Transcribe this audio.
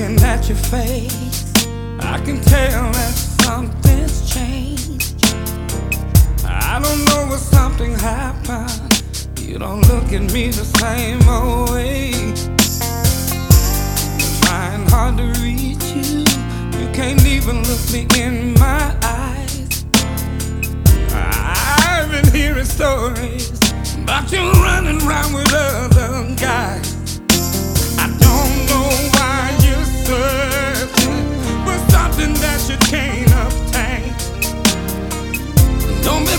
Looking at your face, I can tell that something's changed. I don't know what something happened. You don't look at me the same old way. Trying hard to reach you, you can't even look me in my eyes. I've been hearing stories about you running around with other guys. I don't know why you're searching for something that you can't obtain. Don't